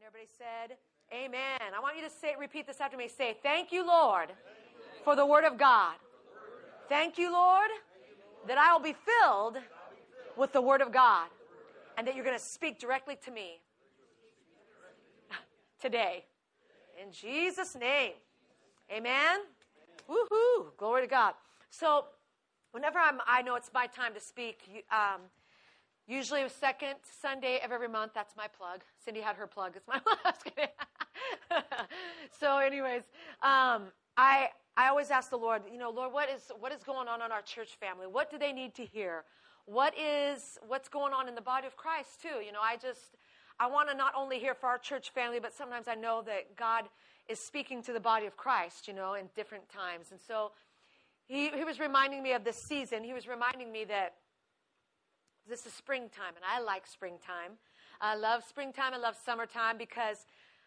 Everybody said, amen. I want you to repeat this after me. Say, thank you, Lord, for the word of God. Thank you, Lord, that I will be filled with the word of God and that you're going to speak directly to me today. In Jesus' name. Amen. Woohoo. Glory to God. So whenever I know it's my time to speak, usually the second Sunday of every month, that's my plug. Cindy had her plug. It's my plug. So anyways, I always ask the Lord, Lord, what is going on in our church family? What do they need to hear? What's going on in the body of Christ too? I want to not only hear for our church family, but sometimes I know that God is speaking to the body of Christ, in different times. And so he was reminding me of this season. He was reminding me that this is springtime, and I like springtime. I love springtime. I love summertime because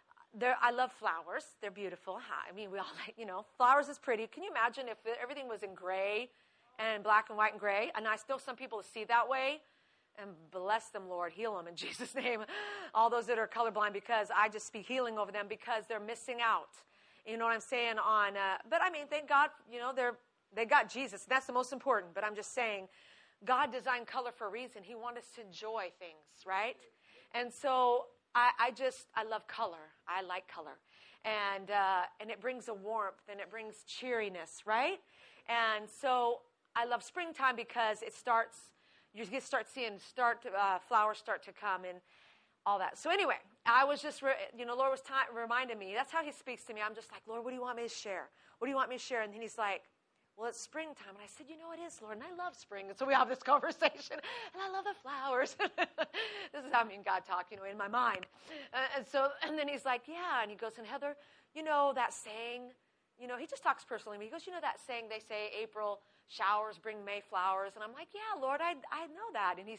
I love flowers. They're beautiful. I mean, we all like, flowers is pretty. Can you imagine if everything was in gray and black and white and gray? And some people see that way. And bless them, Lord. Heal them in Jesus' name. All those that are colorblind, because I just speak healing over them because they're missing out. You know what I'm saying? But I mean, thank God, they got Jesus. That's the most important. But I'm just saying, God designed color for a reason. He wants us to enjoy things, right? And so I love color. I like color. And it brings a warmth and it brings cheeriness, right? And so I love springtime because you start seeing flowers start to come and all that. So anyway, I was just, Lord was reminding me. That's how he speaks to me. I'm just like, Lord, what do you want me to share? What do you want me to share? And then he's like, well, it's springtime. And I said, it is, Lord, and I love spring. And so we have this conversation, and I love the flowers. This is how me and God talk, in my mind. And then he's like, yeah. And he goes, and Heather, that saying, he just talks personally to me. He goes, that saying they say April showers bring May flowers. And I'm like, yeah, Lord, I know that. And he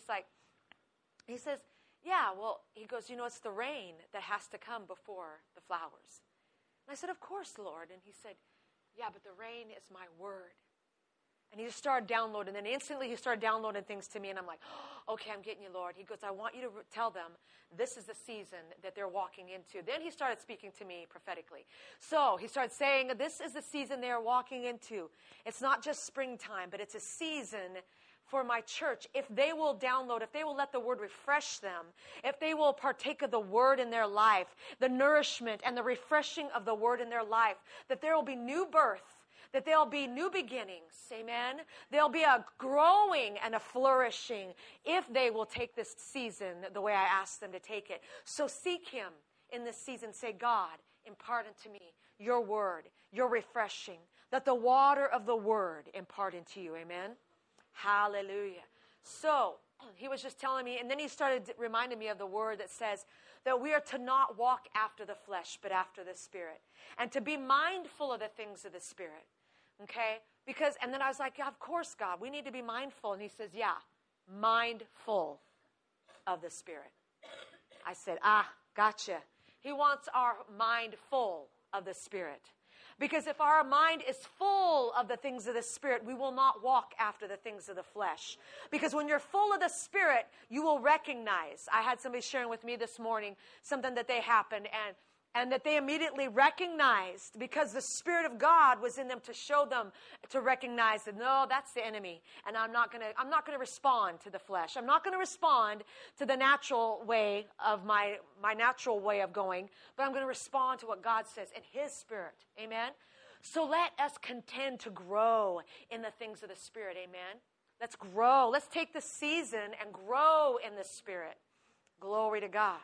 says, yeah, well, he goes, it's the rain that has to come before the flowers. And I said, of course, Lord. And he said, yeah, but the rain is my word. And he just started downloading. And then instantly he started downloading things to me. And I'm like, oh, okay, I'm getting you, Lord. He goes, I want you to tell them this is the season that they're walking into. Then he started speaking to me prophetically. So he started saying, this is the season they're walking into. It's not just springtime, but it's a season for my church. If they will download, if they will let the word refresh them, if they will partake of the word in their life, the nourishment and the refreshing of the word in their life, that there will be new birth, that there'll be new beginnings, amen? There'll be a growing and a flourishing if they will take this season the way I asked them to take it. So seek him in this season. Say, God, impart unto me your word, your refreshing, that the water of the word impart into you, amen? Hallelujah. So he was just telling me, and then he started reminding me of the word that says that we are to not walk after the flesh, but after the Spirit, and to be mindful of the things of the Spirit. Okay? And then I was like, yeah, of course, God, we need to be mindful. And he says, yeah, mindful of the Spirit. I said, gotcha. He wants our mind full of the Spirit. Because if our mind is full of the things of the Spirit, we will not walk after the things of the flesh. Because when you're full of the Spirit, you will recognize. I had somebody sharing with me this morning something that happened, and that they immediately recognized, because the Spirit of God was in them to show them to recognize that, no, that's the enemy. And I'm not going to respond to the flesh. I'm not going to respond to the natural way of my natural way of going, but I'm going to respond to what God says in his Spirit. Amen? So let us contend to grow in the things of the Spirit. Amen? Let's grow. Let's take the season and grow in the Spirit. Glory to God.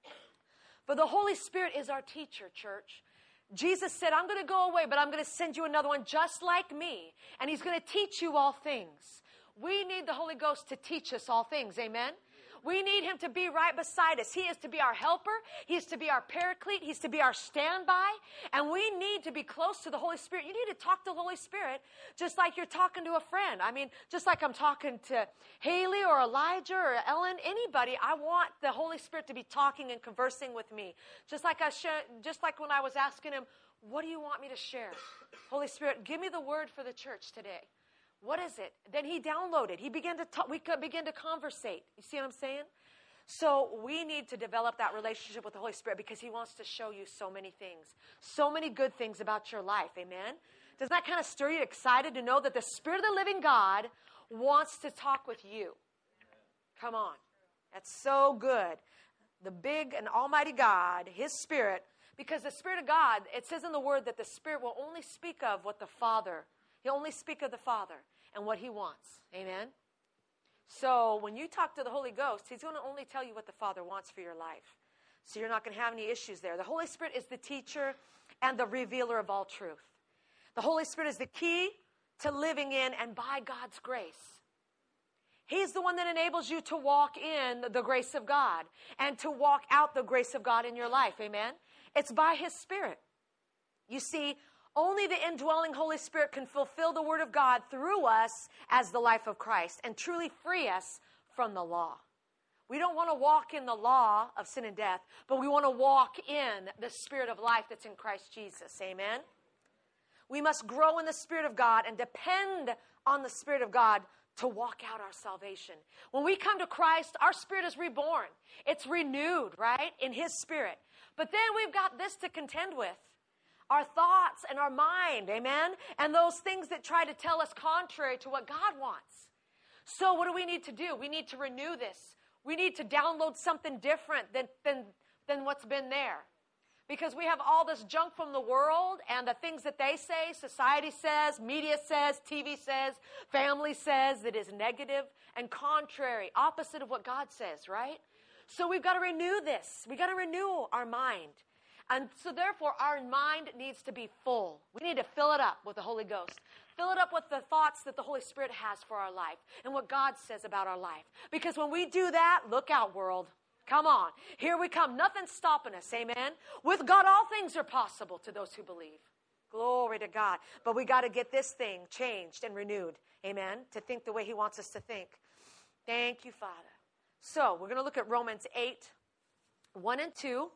For the Holy Spirit is our teacher, church. Jesus said, I'm going to go away, but I'm going to send you another one just like me. And he's going to teach you all things. We need the Holy Ghost to teach us all things. Amen? We need him to be right beside us. He is to be our helper. He is to be our paraclete. He's to be our standby. And we need to be close to the Holy Spirit. You need to talk to the Holy Spirit just like you're talking to a friend. I mean, just like I'm talking to Haley or Elijah or Ellen, anybody. I want the Holy Spirit to be talking and conversing with me. Just like when I was asking him, what do you want me to share? Holy Spirit, give me the word for the church today. What is it? Then he downloaded. He began to talk. We began to conversate. You see what I'm saying? So we need to develop that relationship with the Holy Spirit because he wants to show you so many things, so many good things about your life. Amen? Does that kind of stir you excited to know that the Spirit of the living God wants to talk with you? Come on. That's so good. The big and almighty God, his Spirit, because the Spirit of God, it says in the Word that the Spirit will only speak of what the Father, he'll only speak of the Father and what he wants. Amen? So when you talk to the Holy Ghost, he's going to only tell you what the Father wants for your life. So you're not going to have any issues there. The Holy Spirit is the teacher and the revealer of all truth. The Holy Spirit is the key to living in and by God's grace. He's the one that enables you to walk in the grace of God and to walk out the grace of God in your life. Amen? It's by his Spirit. You see, only the indwelling Holy Spirit can fulfill the Word of God through us as the life of Christ and truly free us from the law. We don't want to walk in the law of sin and death, but we want to walk in the Spirit of life that's in Christ Jesus. Amen? We must grow in the Spirit of God and depend on the Spirit of God to walk out our salvation. When we come to Christ, our spirit is reborn. It's renewed, right, in his Spirit. But then we've got this to contend with. Our thoughts and our mind, amen? And those things that try to tell us contrary to what God wants. So what do we need to do? We need to renew this. We need to download something different than what's been there. Because we have all this junk from the world and the things that they say, society says, media says, TV says, family says that is negative and contrary, opposite of what God says, right? So we've got to renew this. We've got to renew our mind. And so therefore, our mind needs to be full. We need to fill it up with the Holy Ghost. Fill it up with the thoughts that the Holy Spirit has for our life and what God says about our life. Because when we do that, look out, world. Come on. Here we come. Nothing's stopping us. Amen. With God, all things are possible to those who believe. Glory to God. But we got to get this thing changed and renewed. Amen. To think the way he wants us to think. Thank you, Father. So we're going to look at Romans 8, 1 and 2.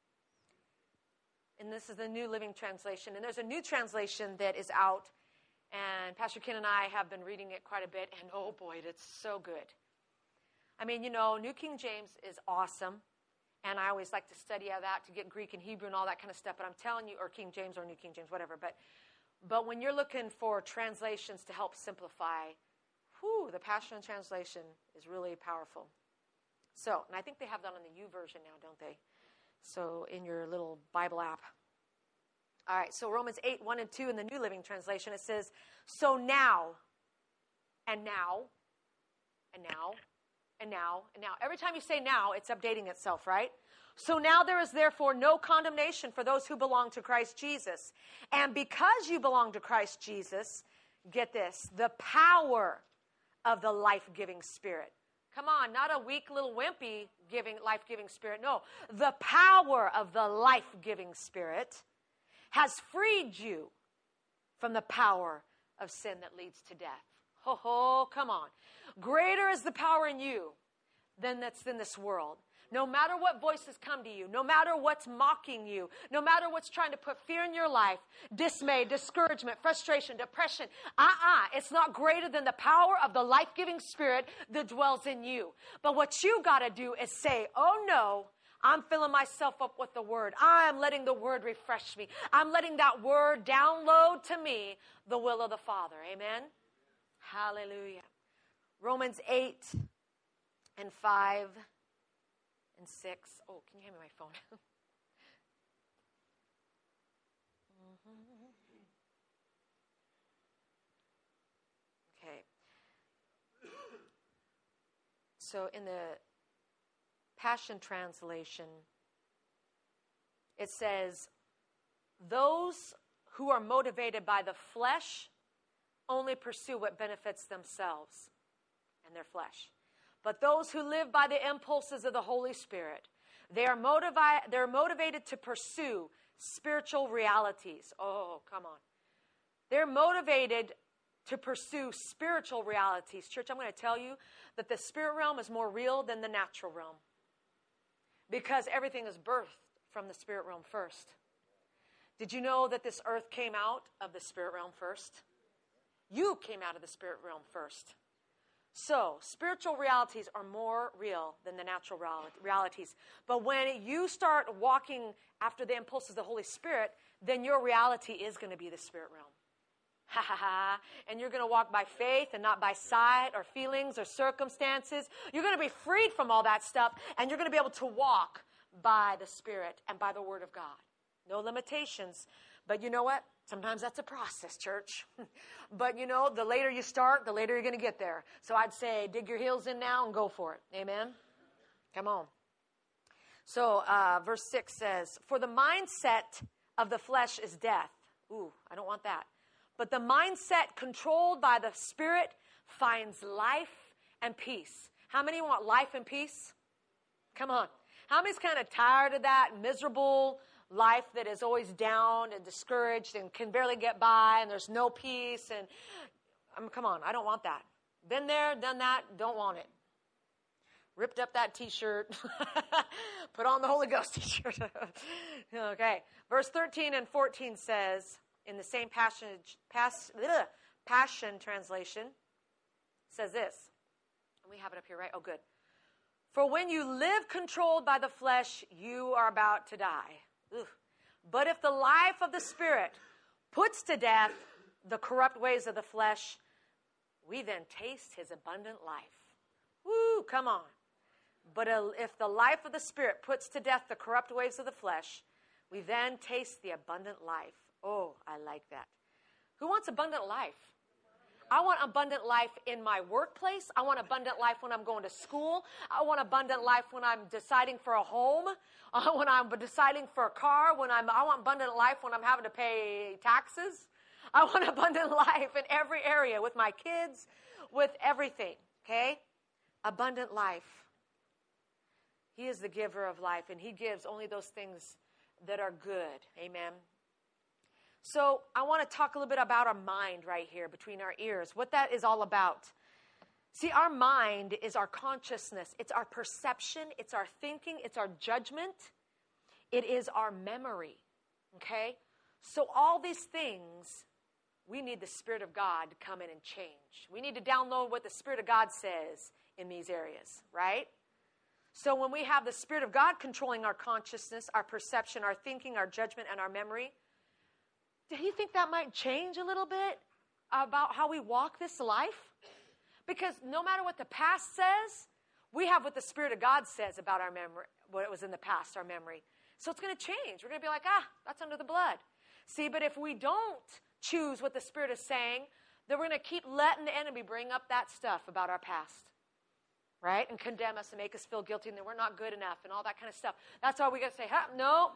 And this is the New Living Translation. And there's a new translation that is out. And Pastor Ken and I have been reading it quite a bit. And oh boy, it's so good. I mean, you know, New King James is awesome. And I always like to study out that to get Greek and Hebrew and all that kind of stuff. But I'm telling you, or King James or New King James, whatever. But when you're looking for translations to help simplify, the Passion Translation is really powerful. So, and I think they have that on the U version now, don't they? So in your little Bible app. All right, so Romans 8, 1 and 2 in the New Living Translation, it says, so now, and now, and now, and now, and now. Every time you say now, it's updating itself, right? So now there is therefore no condemnation for those who belong to Christ Jesus. And because you belong to Christ Jesus, get this, the power of the life-giving Spirit. Come on, not a weak little wimpy life-giving Spirit. No, the power of the life-giving Spirit has freed you from the power of sin that leads to death. Come on. Greater is the power in you than that's in this world. No matter what voices come to you, no matter what's mocking you, no matter what's trying to put fear in your life, dismay, discouragement, frustration, depression, it's not greater than the power of the life-giving Spirit that dwells in you. But what you got to do is say, oh no, I'm filling myself up with the Word. I'm letting the Word refresh me. I'm letting that Word download to me the will of the Father. Amen? Hallelujah. Romans 8 and 5 and 6. Oh, can you hand me my phone? Okay. So in the Passion Translation, it says, those who are motivated by the flesh only pursue what benefits themselves and their flesh. But those who live by the impulses of the Holy Spirit, they're motivated to pursue spiritual realities. Oh, come on. They're motivated to pursue spiritual realities. Church, I'm going to tell you that the spirit realm is more real than the natural realm. Because everything is birthed from the spirit realm first. Did you know that this earth came out of the spirit realm first? You came out of the spirit realm first. So, spiritual realities are more real than the natural realities. But when you start walking after the impulses of the Holy Spirit, then your reality is going to be the spirit realm. Ha ha ha. And you're going to walk by faith and not by sight or feelings or circumstances. You're going to be freed from all that stuff, and you're going to be able to walk by the Spirit and by the Word of God. No limitations. But you know what? Sometimes that's a process, church. But you know, the later you start, the later you're going to get there. So I'd say dig your heels in now and go for it. Amen? Come on. So verse 6 says, for the mindset of the flesh is death. Ooh, I don't want that. But the mindset controlled by the Spirit finds life and peace. How many want life and peace? Come on. How many's kind of tired of that miserable life that is always down and discouraged and can barely get by and there's no peace? And come on, I don't want that. Been there, done that, don't want it. Ripped up that T-shirt. Put on the Holy Ghost T-shirt. Okay. Verse 13 and 14 says, in the same Passion translation, says this. We have it up here, right? Oh, good. For when you live controlled by the flesh, you are about to die. Ugh. But if the life of the Spirit puts to death the corrupt ways of the flesh, we then taste his abundant life. Woo, come on. But if the life of the Spirit puts to death the corrupt ways of the flesh, we then taste the abundant life. Oh, I like that. Who wants abundant life? I want abundant life in my workplace. I want abundant life when I'm going to school. I want abundant life when I'm deciding for a home, when I'm deciding for a car, I want abundant life when I'm having to pay taxes. I want abundant life in every area with my kids, with everything, okay? Abundant life. He is the giver of life, and he gives only those things that are good. Amen. So I want to talk a little bit about our mind right here between our ears, what that is all about. See, our mind is our consciousness. It's our perception. It's our thinking. It's our judgment. It is our memory, okay? So all these things, we need the Spirit of God to come in and change. We need to download what the Spirit of God says in these areas, right? So when we have the Spirit of God controlling our consciousness, our perception, our thinking, our judgment, and our memory, do you think that might change a little bit about how we walk this life? Because no matter what the past says, we have what the Spirit of God says about our memory, what it was in the past, our memory. So it's going to change. We're going to be like, that's under the blood. See, but if we don't choose what the Spirit is saying, then we're going to keep letting the enemy bring up that stuff about our past, right? And condemn us and make us feel guilty and that we're not good enough and all that kind of stuff. That's all we got to say. Nope.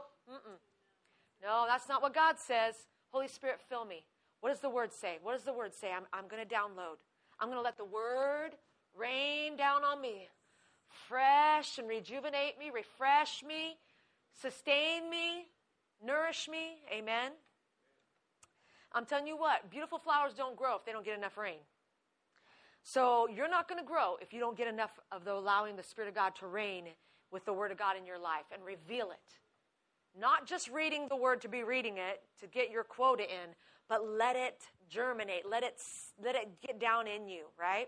No, that's not what God says. Holy Spirit, fill me. What does the Word say? What does the Word say? I'm going to download. I'm going to let the Word rain down on me. Fresh and rejuvenate me, refresh me, sustain me, nourish me. Amen. I'm telling you what, beautiful flowers don't grow if they don't get enough rain. So you're not going to grow if you don't get enough of allowing the Spirit of God to reign with the Word of God in your life and reveal it. Not just reading the Word to be reading it, to get your quota in, but let it germinate. Let it get down in you, right?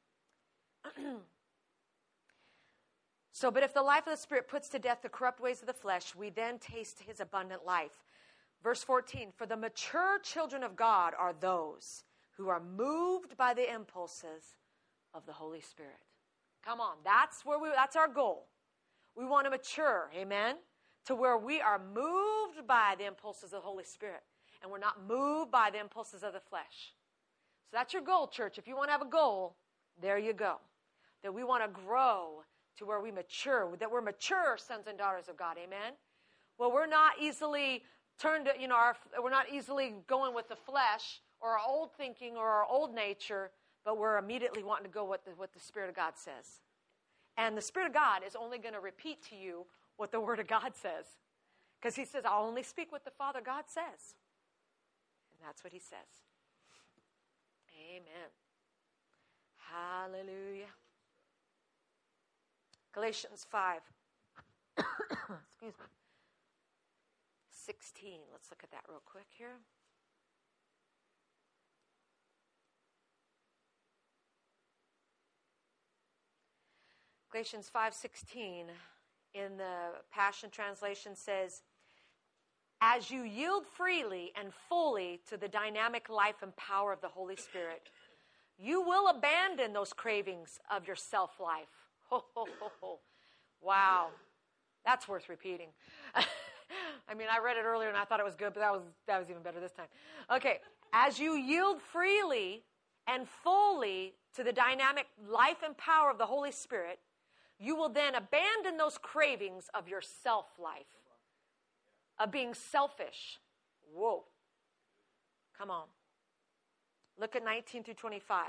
So, but if the life of the Spirit puts to death the corrupt ways of the flesh, we then taste his abundant life. Verse 14, for the mature children of God are those who are moved by the impulses of the Holy Spirit. Come on, that's our goal. We want to mature, amen? To where we are moved by the impulses of the Holy Spirit. And we're not moved by the impulses of the flesh. So that's your goal, church. If you want to have a goal, there you go. That we want to grow to where we mature. That we're mature sons and daughters of God. Amen? Well, we're not easily turned to, we're not easily going with the flesh or our old thinking or our old nature, but we're immediately wanting to go what the Spirit of God says. And the Spirit of God is only going to repeat to you what the Word of God says. Because he says, I'll only speak what the Father God says. And that's what he says. Amen. Hallelujah. Galatians 5. Excuse me. 16. Let's look at that real quick here. Galatians 5:16 in the Passion Translation says, as you yield freely and fully to the dynamic life and power of the Holy Spirit, you will abandon those cravings of your self-life. Ho, ho, ho, ho. Wow. That's worth repeating. I mean, I read it earlier and I thought it was good, but that was even better this time. Okay. As you yield freely and fully to the dynamic life and power of the Holy Spirit, you will then abandon those cravings of your self-life, of being selfish. Whoa. Come on. Look at 19 through 25.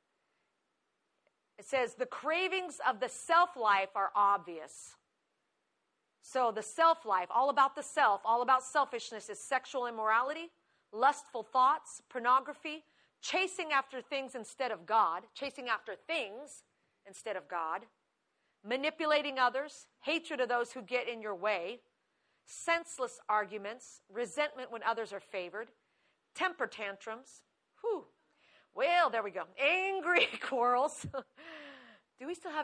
It says, the cravings of the self-life are obvious. So the self-life, all about the self, all about selfishness, is sexual immorality, lustful thoughts, pornography, chasing after things instead of God, chasing after things instead of God, manipulating others, hatred of those who get in your way, senseless arguments, resentment when others are favored, temper tantrums. Whew. Well, there we go. Angry quarrels. Do we still have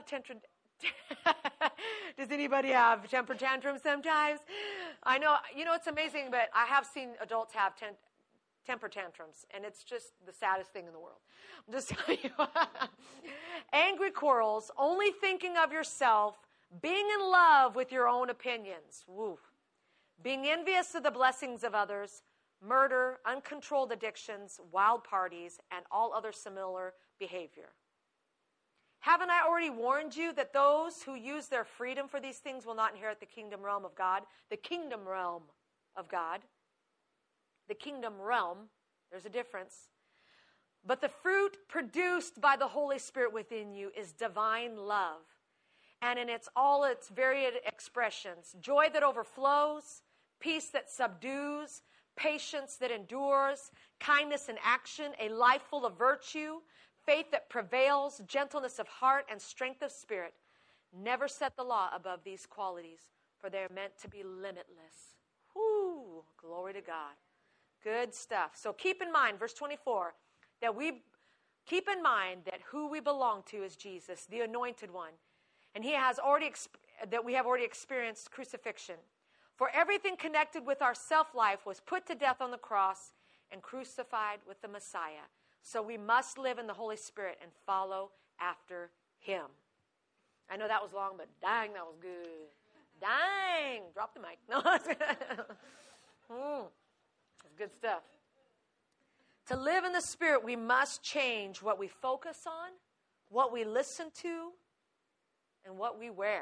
Does anybody have temper tantrums sometimes? I know, it's amazing, but I have seen adults have temper tantrums, and it's just the saddest thing in the world. I'm just telling you. Angry quarrels, only thinking of yourself, being in love with your own opinions. Woo. Being envious of the blessings of others, murder, uncontrolled addictions, wild parties, and all other similar behavior. Haven't I already warned you that those who use their freedom for these things will not inherit the kingdom realm of God? The kingdom realm of God. The kingdom realm, there's a difference. But the fruit produced by the Holy Spirit within you is divine love. And in all its varied expressions, joy that overflows, peace that subdues, patience that endures, kindness in action, a life full of virtue, faith that prevails, gentleness of heart, and strength of spirit. Never set the law above these qualities, for they are meant to be limitless. Whoo, glory to God. Good stuff. So keep in mind, verse 24, that who we belong to is Jesus, the Anointed One. And we have already experienced crucifixion. For everything connected with our self-life was put to death on the cross and crucified with the Messiah. So we must live in the Holy Spirit and follow after Him. I know that was long, but dang, that was good. Dang. Drop the mic. No, that's good stuff. To live in the Spirit, we must change what we focus on, what we listen to, and what we wear.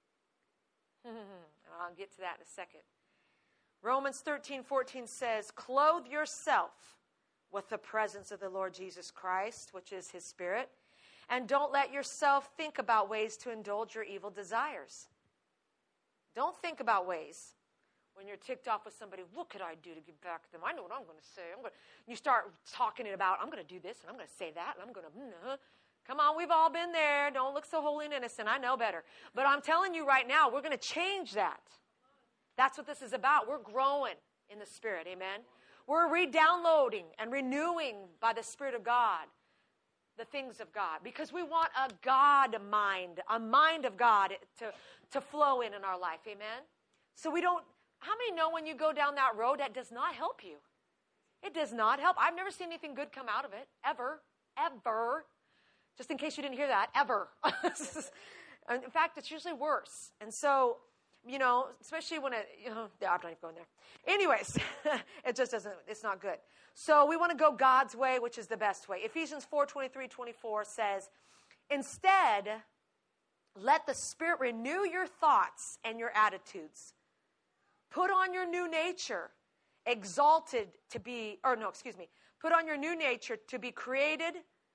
I'll get to that in a second. Romans 13:14 says, clothe yourself with the presence of the Lord Jesus Christ, which is His Spirit, and don't let yourself think about ways to indulge your evil desires. Don't think about ways when you're ticked off with somebody, what could I do to get back at them? I know what I'm going to say. You start talking it about, I'm going to do this, and I'm going to say that, and I'm going to... Come on, we've all been there. Don't look so holy and innocent. I know better. But I'm telling you right now, we're going to change that. That's what this is about. We're growing in the Spirit. Amen? We're re-downloading and renewing by the Spirit of God the things of God. Because we want a God mind, a mind of God to flow in our life. Amen? So we don't... How many know when you go down that road, that does not help you? It does not help. I've never seen anything good come out of it. Ever. Ever. Just in case you didn't hear that, ever. In fact, it's usually worse. And so, especially when I'm not even going there. Anyways, it just doesn't, it's not good. So we want to go God's way, which is the best way. Ephesians 4:23-24 says, instead, let the Spirit renew your thoughts and your attitudes. Put on your new nature, put on your new nature to be created.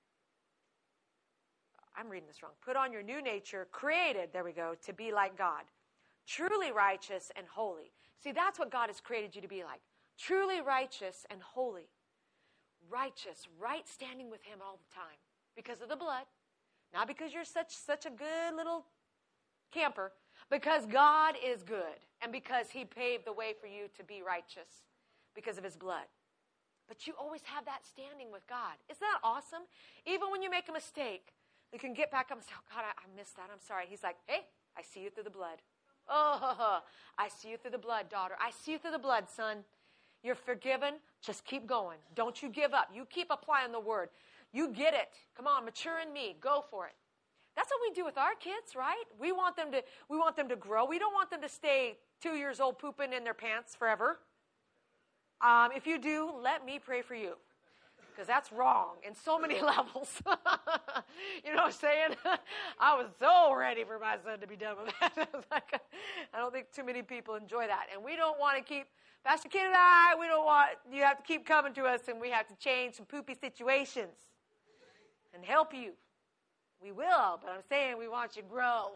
I'm reading this wrong. Put on your new nature, created, there we go, to be like God. Truly righteous and holy. See, that's what God has created you to be like. Truly righteous and holy. Righteous, right standing with Him all the time. Because of the blood. Not because you're such a good little camper. Because God is good. And because He paved the way for you to be righteous. Because of His blood. But you always have that standing with God. Isn't that awesome? Even when you make a mistake. You can get back up and say, oh, God, I missed that. I'm sorry. He's like, hey, I see you through the blood. Oh, I see you through the blood, daughter. I see you through the blood, son. You're forgiven. Just keep going. Don't you give up. You keep applying the word. You get it. Come on, mature in me. Go for it. That's what we do with our kids, right? We want them to grow. We don't want them to stay 2 years old pooping in their pants forever. If you do, let me pray for you. Because that's wrong in so many levels. You know what I'm saying? I was so ready for my son to be done with that. I don't think too many people enjoy that. And we don't want to keep, Pastor Ken and I, we don't want, you have to keep coming to us and we have to change some poopy situations and help you. We will, but I'm saying we want you to grow.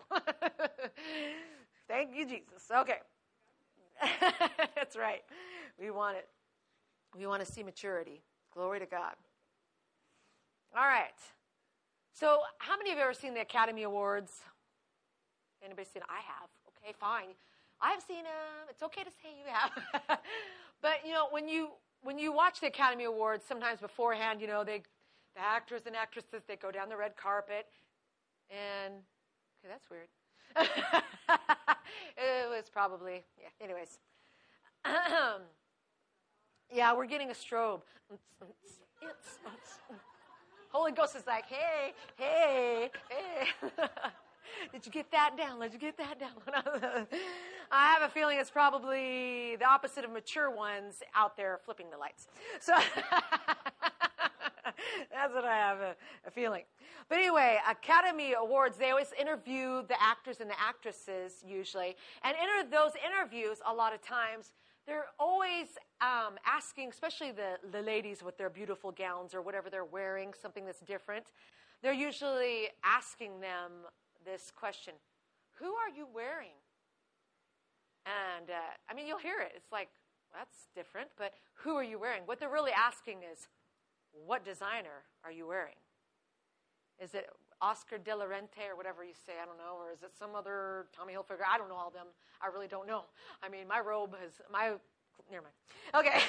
Thank you, Jesus. Okay. That's right. We want it. We want to see maturity. Glory to God. All right. So how many of you have ever seen the Academy Awards? Anybody seen it? I have. Okay, fine. I have seen them. It's okay to say you have. But, you know, when you watch the Academy Awards, sometimes beforehand, you know, the actors and actresses, they go down the red carpet. And, okay, that's weird. It was probably, yeah, anyways. Yeah, we're getting a strobe. Holy Ghost is like, hey, hey, hey. Did you get that down? Did you get that down? I have a feeling it's probably the opposite of mature ones out there flipping the lights. So that's what I have a feeling. But anyway, Academy Awards, they always interview the actors and the actresses usually. And in those interviews, a lot of times, they're always asking, especially the ladies with their beautiful gowns or whatever they're wearing, something that's different. They're usually asking them this question, who are you wearing? And, I mean, you'll hear it. It's like, well, that's different, but who are you wearing? What they're really asking is, what designer are you wearing? Is it Oscar de la Renta or whatever you say, I don't know, or is it some other Tommy Hilfiger? I don't know all them. I really don't know. I mean, my robe has, never mind. Okay.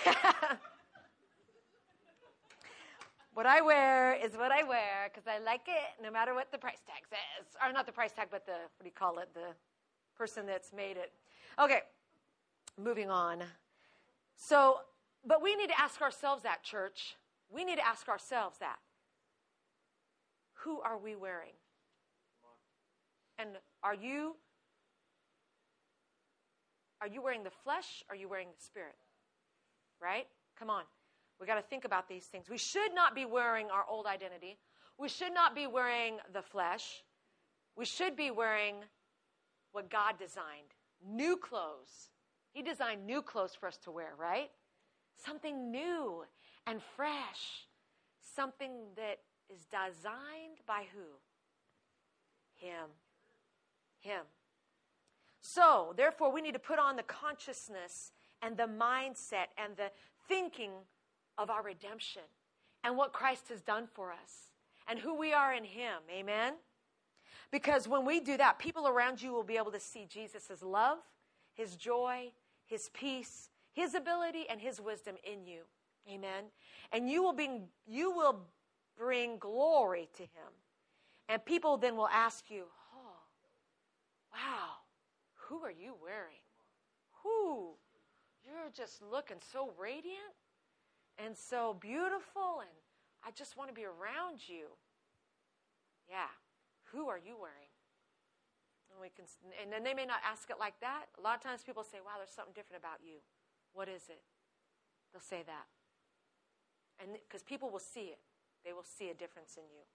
What I wear is what I wear because I like it no matter what the price tag says. Or not the price tag, but the, what do you call it, the person that's made it. Okay, moving on. So, but we need to ask ourselves that, church. We need to ask ourselves that. Who are we wearing? And are you wearing the flesh? Or are you wearing the spirit? Right? Come on. We got to think about these things. We should not be wearing our old identity. We should not be wearing the flesh. We should be wearing what God designed. New clothes. He designed new clothes for us to wear, right? Something new and fresh. Something that is designed by who? Him. Him. So, therefore, we need to put on the consciousness and the mindset and the thinking of our redemption and what Christ has done for us and who we are in Him. Amen? Because when we do that, people around you will be able to see Jesus' love, His joy, His peace, His ability, and His wisdom in you. Amen? And you will bring glory to Him. And people then will ask you, oh, wow, who are you wearing? Who? You're just looking so radiant and so beautiful, and I just want to be around you. Yeah, who are you wearing? And then they may not ask it like that. A lot of times people say, wow, there's something different about you. What is it? They'll say that. And because people will see it. They will see a difference in you.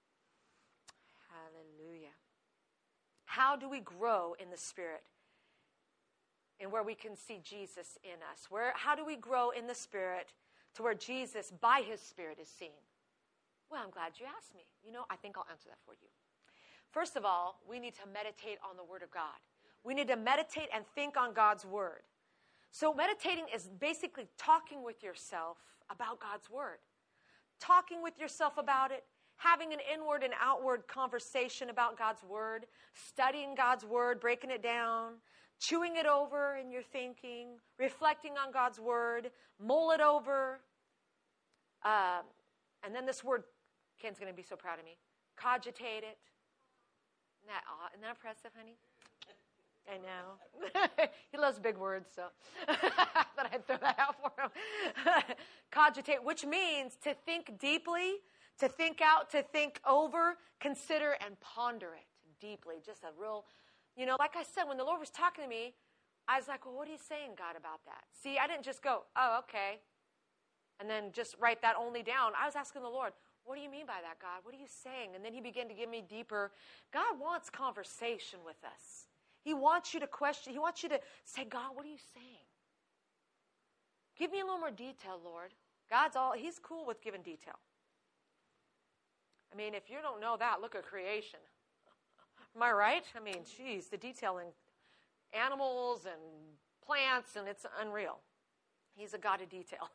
Hallelujah. How do we grow in the Spirit? And where we can see Jesus in us. How do we grow in the Spirit to where Jesus, by His Spirit, is seen? Well, I'm glad you asked me. You know, I think I'll answer that for you. First of all, we need to meditate on the Word of God. We need to meditate and think on God's Word. So meditating is basically talking with yourself about God's Word. Talking with yourself about it, having an inward and outward conversation about God's Word, studying God's Word, breaking it down, chewing it over in your thinking, reflecting on God's Word, mull it over. And then this word, Ken's going to be so proud of me, cogitate it. Isn't that impressive, honey? I know. He loves big words, so I thought I'd throw that out for him. Cogitate, which means to think deeply, to think out, to think over, consider, and ponder it deeply. Just a real, like I said, when the Lord was talking to me, I was like, well, what are you saying, God, about that? See, I didn't just go, oh, okay, and then just write that only down. I was asking the Lord, what do you mean by that, God? What are you saying? And then he began to give me deeper. God wants conversation with us. He wants you to question. He wants you to say, God, what are you saying? Give me a little more detail, Lord. He's cool with giving detail. I mean, if you don't know that, look at creation. Am I right? I mean, geez, the detail in animals and plants, and it's unreal. He's a God of detail.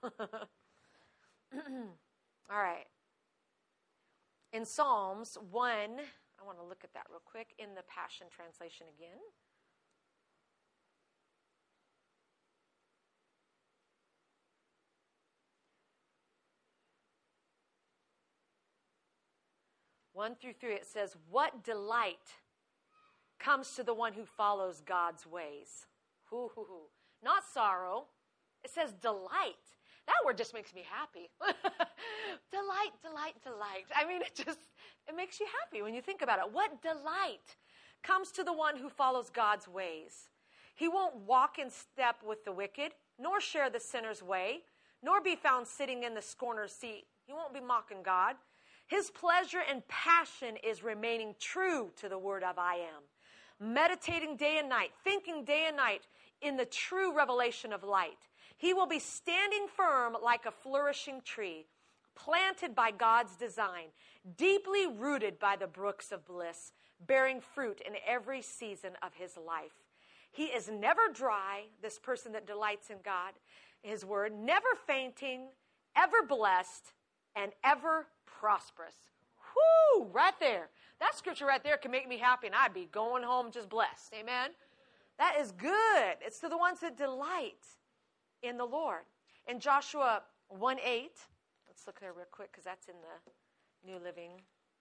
All right. In Psalms 1, I want to look at that real quick in the Passion Translation again. One through 3, it says, what delight comes to the one who follows God's ways. Not sorrow. It says delight. That word just makes me happy. Delight, delight, delight. I mean, it makes you happy when you think about it. What delight comes to the one who follows God's ways. He won't walk in step with the wicked, nor share the sinner's way, nor be found sitting in the scorner's seat. He won't be mocking God. His pleasure and passion is remaining true to the word of I am, meditating day and night, thinking day and night in the true revelation of light. He will be standing firm like a flourishing tree, planted by God's design, deeply rooted by the brooks of bliss, bearing fruit in every season of his life. He is never dry, this person that delights in God, his word, never fainting, ever blessed, and ever prosperous. Whoo, right there. That scripture right there can make me happy, and I'd be going home just blessed. Amen? That is good. It's to the ones that delight in the Lord. In Joshua 1:8, let's look there real quick because that's in the New Living.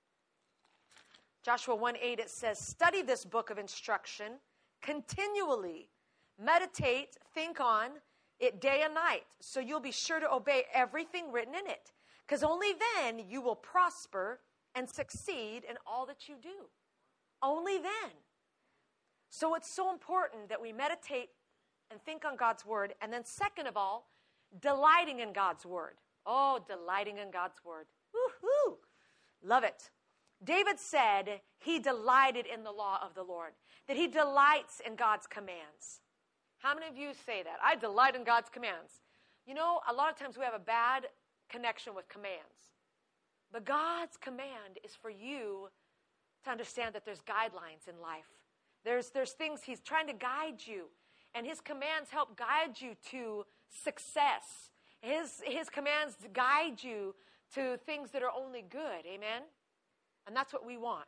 Joshua 1:8, it says, study this book of instruction continually. Meditate, think on it day and night, so you'll be sure to obey everything written in it. Because only then you will prosper and succeed in all that you do. Only then. So it's so important that we meditate and think on God's word. And then second of all, delighting in God's word. Oh, delighting in God's word. Woo-hoo. Love it. David said he delighted in the law of the Lord, that he delights in God's commands. How many of you say that? I delight in God's commands. You know, a lot of times we have a bad connection with commands. But God's command is for you to understand that there's guidelines in life. There's things he's trying to guide you. And his commands help guide you to success. His commands guide you to things that are only good. Amen? And that's what we want.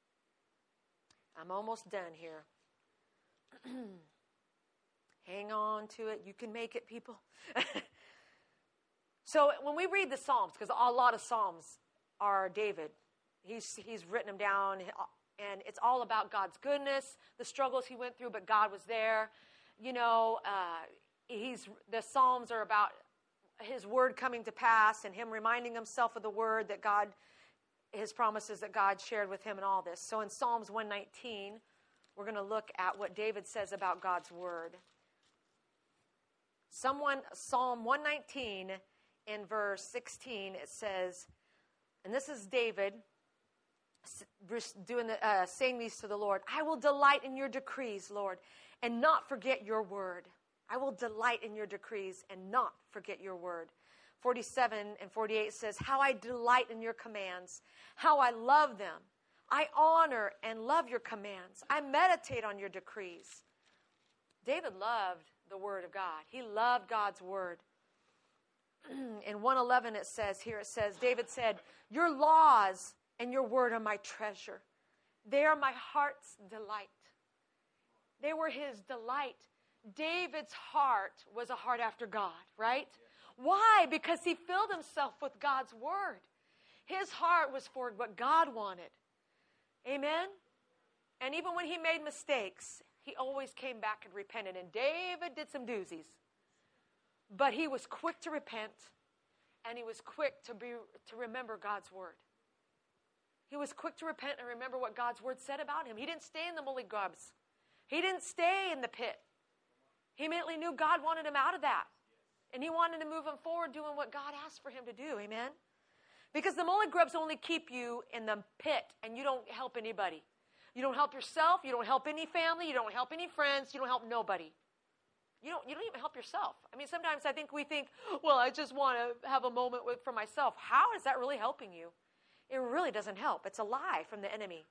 I'm almost done here. Hang on to it. You can make it, people. So when we read the Psalms, because a lot of Psalms are David, he's written them down, and it's all about God's goodness, the struggles he went through, but God was there. You know, the Psalms are about his word coming to pass and him reminding himself of the word that God, his promises that God shared with him and all this. So in Psalms 119, we're going to look at what David says about God's word. Psalm 119 in verse 16, it says, and this is David saying these to the Lord, I will delight in your decrees, Lord, and not forget your word. I will delight in your decrees and not forget your word. 47 and 48 says, how I delight in your commands, how I love them. I honor and love your commands. I meditate on your decrees. David loved the word of God. He loved God's word. In 111 it says, David said, your laws and your word are my treasure. They are my heart's delight. They were his delight. David's heart was a heart after God, right? Why? Because he filled himself with God's word. His heart was for what God wanted. Amen? And even when he made mistakes, he always came back and repented. And David did some doozies. But he was quick to repent, and he was quick to remember God's word. He was quick to repent and remember what God's word said about him. He didn't stay in the mully grubs. He didn't stay in the pit. He immediately knew God wanted him out of that. And he wanted to move him forward doing what God asked for him to do. Amen? Because the mully grubs only keep you in the pit, and you don't help anybody. You don't help yourself. You don't help any family. You don't help any friends. You don't help nobody. You don't even help yourself. I mean, sometimes I think we think, well, I just want to have a moment for myself. How is that really helping you? It really doesn't help. It's a lie from the enemy.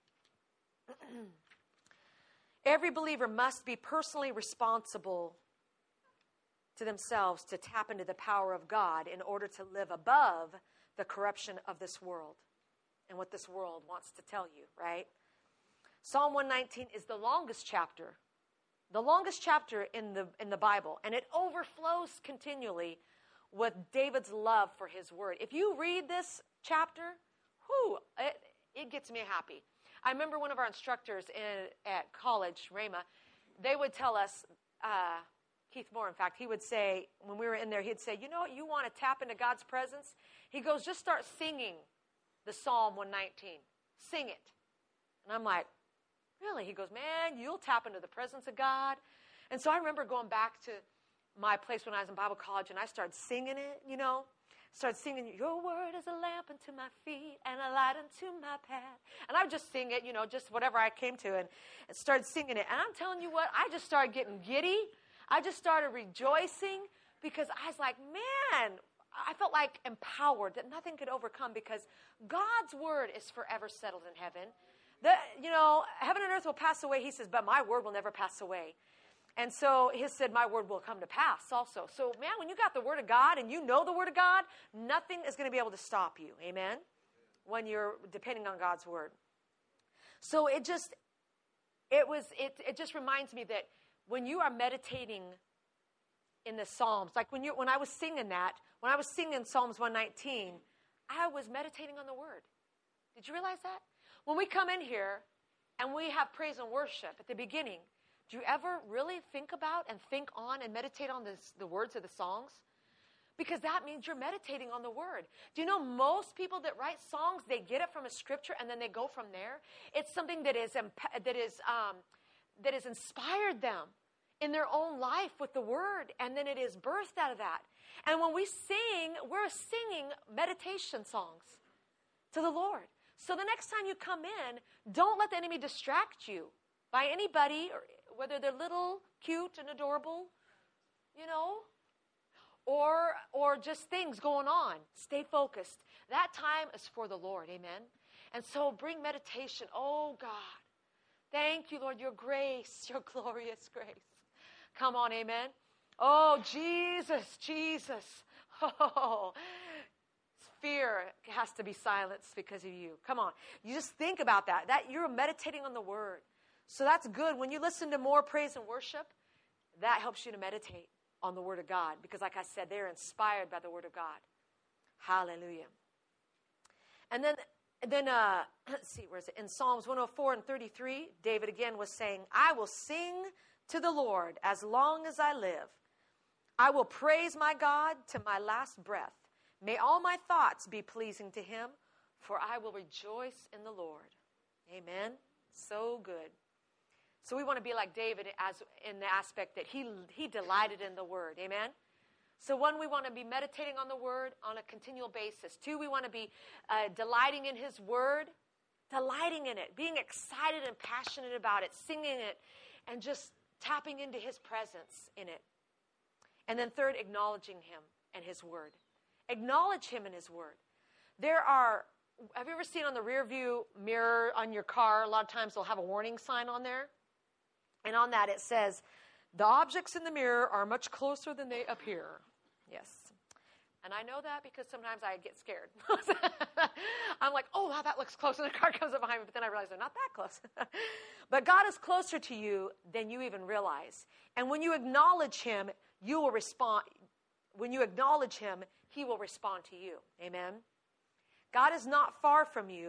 Every believer must be personally responsible to themselves to tap into the power of God in order to live above the corruption of this world and what this world wants to tell you, right? Psalm 119 is the longest chapter in the Bible, and it overflows continually with David's love for his word. If you read this chapter, it gets me happy. I remember one of our instructors at college, Rhema, they would tell us, Keith Moore, in fact, he would say, when we were in there, he'd say, you know what, you want to tap into God's presence? He goes, just start singing the Psalm 119. Sing it. And I'm like, really? He goes, man, you'll tap into the presence of God. And so I remember going back to my place when I was in Bible college, and I started singing it, Started singing, your word is a lamp unto my feet and a light unto my path. And I would just sing it, just whatever I came to, and started singing it. And I'm telling you what, I just started getting giddy. I just started rejoicing because I was like, man, I felt like empowered that nothing could overcome because God's word is forever settled in heaven. Heaven and earth will pass away, he says, but my word will never pass away. And so he said, my word will come to pass also. So, man, when you got the word of God and you know the word of God, nothing is going to be able to stop you. Amen? When you're depending on God's word. So it just reminds me that when you are meditating in the Psalms, like when I was singing Psalms 119, I was meditating on the word. Did you realize that? When we come in here and we have praise and worship at the beginning, do you ever really think about and think on and meditate on the words of the songs? Because that means you're meditating on the word. Do you know most people that write songs, they get it from a scripture and then they go from there? It's something that has inspired them in their own life with the word, and then it is birthed out of that. And when we sing, we're singing meditation songs to the Lord. So the next time you come in, don't let the enemy distract you by anybody, or whether they're little, cute, and adorable, or just things going on. Stay focused. That time is for the Lord, amen? And so bring meditation. Oh, God, thank you, Lord, your grace, your glorious grace. Come on, amen? Oh, Jesus. Oh, fear has to be silenced because of you. Come on. You just think about that you're meditating on the word. So that's good. When you listen to more praise and worship, that helps you to meditate on the word of God. Because like I said, they're inspired by the word of God. Hallelujah. And then let's see, where is it? In Psalms 104 and 33, David again was saying, I will sing to the Lord as long as I live. I will praise my God to my last breath. May all my thoughts be pleasing to him, for I will rejoice in the Lord. Amen. So good. So we want to be like David as in the aspect that he delighted in the word. Amen. So one, we want to be meditating on the word on a continual basis. Two, we want to be delighting in his word, delighting in it, being excited and passionate about it, singing it, and just tapping into his presence in it. And then third, acknowledging him and his word. Acknowledge him in his word. Have you ever seen on the rear view mirror on your car, a lot of times they'll have a warning sign on there. And on that it says, the objects in the mirror are much closer than they appear. Yes. And I know that because sometimes I get scared. I'm like, oh, wow, that looks close. And the car comes up behind me, but then I realize they're not that close. But God is closer to you than you even realize. And when you acknowledge him, you will respond. When you acknowledge him, he will respond to you. Amen. God is not far from you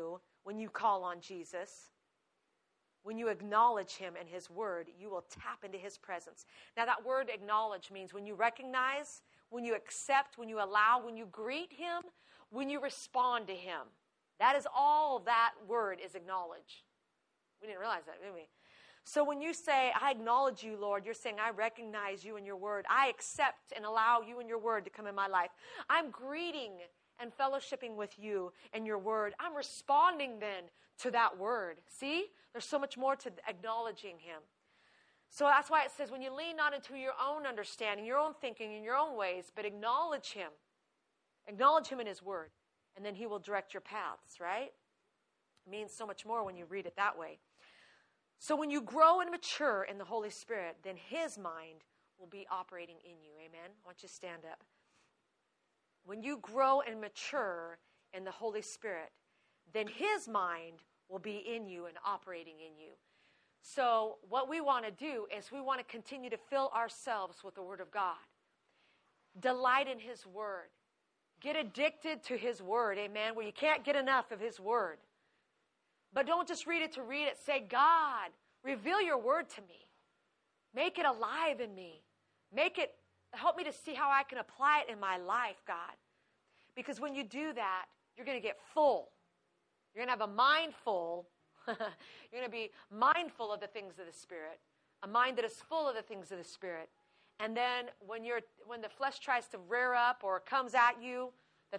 when you call on Jesus, when you acknowledge him and his word, you will tap into his presence. Now, that word acknowledge means when you recognize, when you accept, when you allow, when you greet him, when you respond to him. That is all that word is acknowledge. We didn't realize that, did we? So when you say, I acknowledge you, Lord, you're saying, I recognize you and your word. I accept and allow you and your word to come in my life. I'm greeting and fellowshipping with you and your word. I'm responding then to that word. See? There's so much more to acknowledging him. So that's why it says, when you lean not into your own understanding, your own thinking, in your own ways, but acknowledge him. Acknowledge him in his word. And then he will direct your paths, right? It means so much more when you read it that way. So when you grow and mature in the Holy Spirit, then his mind will be operating in you. Amen? I want you to stand up. When you grow and mature in the Holy Spirit, then his mind will be in you and operating in you. So what we want to do is we want to continue to fill ourselves with the Word of God. Delight in his Word. Get addicted to his Word, amen, where you can't get enough of his Word. But don't just read it to read it. Say, God, reveal your Word to me. Make it alive in me. Help me to see how I can apply it in my life, God. Because when you do that, you're going to get full. You're going to have a mind full. You're going to be mindful of the things of the Spirit. A mind that is full of the things of the Spirit. And then when the flesh tries to rear up or comes at you,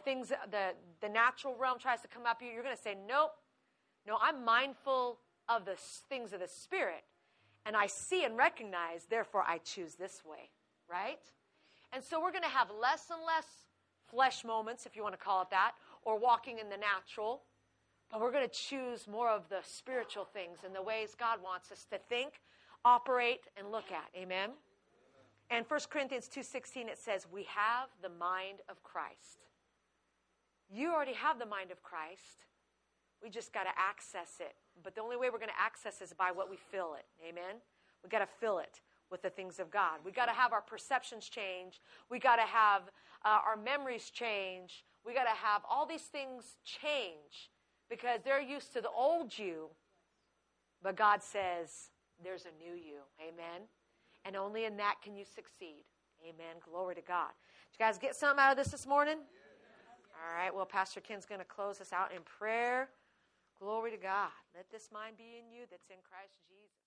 the natural realm tries to come up at you, you're going to say, nope. No, I'm mindful of the things of the Spirit. And I see and recognize, therefore I choose this way. Right? And so we're going to have less and less flesh moments, if you want to call it that, or walking in the natural. But we're going to choose more of the spiritual things and the ways God wants us to think, operate, and look at. Amen? And 1 Corinthians 2:16, it says, we have the mind of Christ. You already have the mind of Christ. We just got to access it. But the only way we're going to access is by what we fill it. Amen? We got to fill it with the things of God. We got to have our perceptions change. We got to have our memories change. We got to have all these things change because they're used to the old you. But God says there's a new you. Amen? And only in that can you succeed. Amen? Glory to God. Did you guys get something out of this morning? All right. Well, Pastor Ken's going to close us out in prayer. Glory to God. Let this mind be in you that's in Christ Jesus.